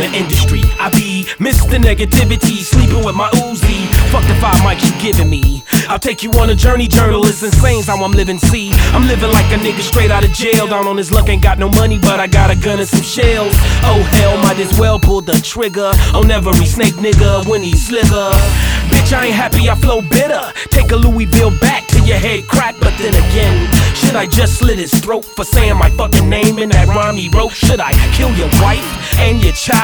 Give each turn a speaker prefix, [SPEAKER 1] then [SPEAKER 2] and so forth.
[SPEAKER 1] the industry. I be Mr. Negativity, sleeping with my Uzi. Fuck the 5 mics you giving me. I'll take you on a journey, journalist. Insane's how I'm living, see. I'm living like a nigga straight out of jail. Down on his luck, ain't got no money, but I got a gun and some shells. Oh hell, might as well pull the trigger on every snake nigga when he slither. Bitch, I ain't happy, I flow bitter. Take a Louisville back till your head crack. But then again, should I just slit his throat for saying my fucking name in that rhyme he wrote? Should I kill your wife and your child